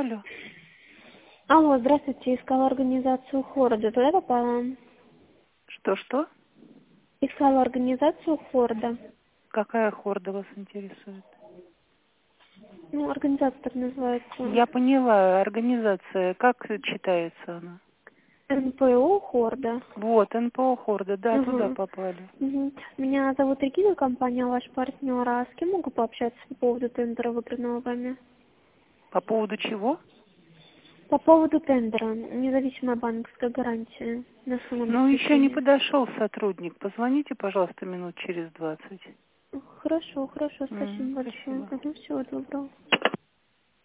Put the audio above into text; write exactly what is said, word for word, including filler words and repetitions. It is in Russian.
Алло. Алло, здравствуйте, искала организацию Хорда. Туда попала? Что-что? Искала организацию Хорда. Какая хорда вас интересует? Ну, организация так называется. Я поняла, организация, как читается она? эн пэ о Хорда. Вот, эн пэ о хорда, да, туда Угу. попали. Угу. Меня зовут Регина, компания ваш партнер. А с кем могу пообщаться по поводу тендера, выигранного вами? По поводу чего? По поводу тендера. Независимая банковская гарантия на своем Ну, еще не обеспечении. подошел сотрудник. Позвоните, пожалуйста, минут через двадцать. Хорошо, хорошо, М, спасибо большое. спасибо. Угу, всего доброго.